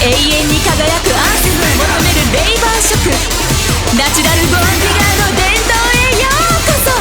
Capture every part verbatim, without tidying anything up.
永遠に輝くアンセムを求めるレイバー色、ナチュラルボーンディガーの伝統へようこそ。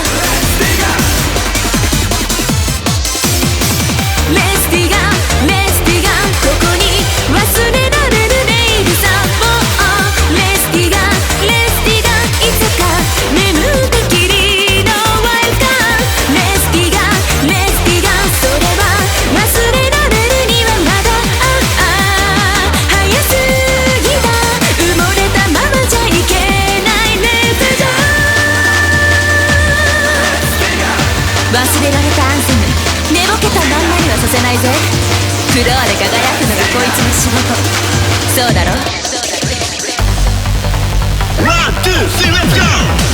レスティガンレスティガン、ここに忘れられるネイルさ。もうレスティガンレスティガン、いつか眠ったきりのワイルカー。レスティガンレスティガン、それは忘れられるにはまだああ早すぎだ。埋もれたままじゃいけないレスティガン。忘れられたアンセム、寝ぼけたまんまにはさせないぜ。フロアで輝くのがこいつの仕事、そうだろ。 ワン、ツー、スリー、レッツゴー。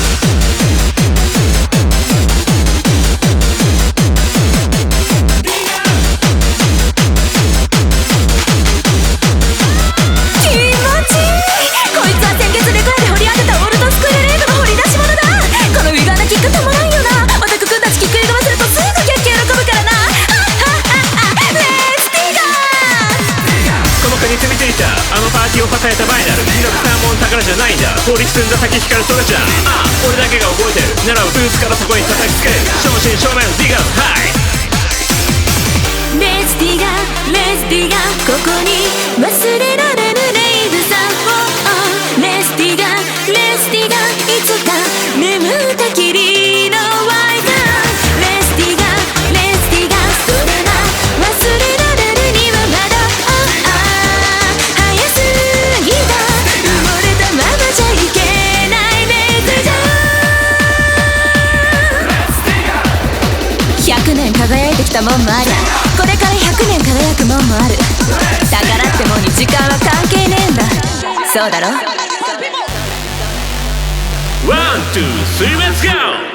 あのパーティーを支えたバイナル、二六三問宝じゃないんだ。法律積んだ先光るそれじゃああ俺だけが覚えてる。狙うブーツからそこに叩きつける。正真正銘のディガーハイ。 レスティガンレスティガン、ここに忘れられるレイブさん。レスティガンレスティガン、いつか眠ったきりのワイガン。レスティガンレスティガン、それは忘れられるにはまだああ早すぎだ。埋もれたままじゃいけないレスティガン。ひゃくねん輝いてきたもんもありゃ、これからひゃくねん輝くもんもある。宝ってもんに時間は関係ねえんだ、そうだろ。 ワン、ツー、スリー、レッツゴー。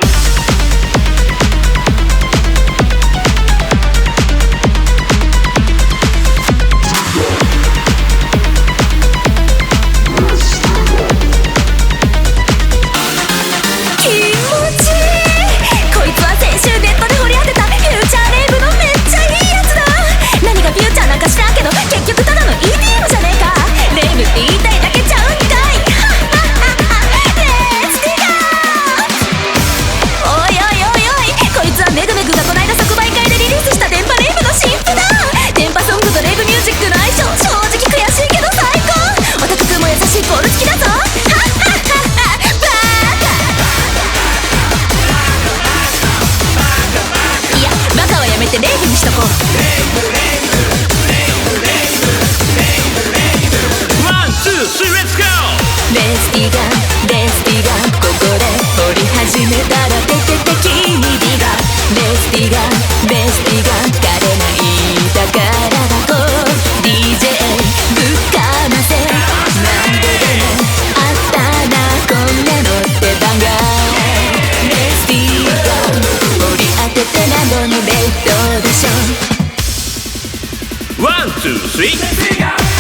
レスティガンレスティガン、ここで掘り始めたらテテテキにディガン。レスティガンレスティガン、枯れない宝箱 ディージェー ぶっかませ。なんででもあったなこんなのって番が。レスティガン掘り当てて何度のレッドでしょ。 ワン、ツー、スリー。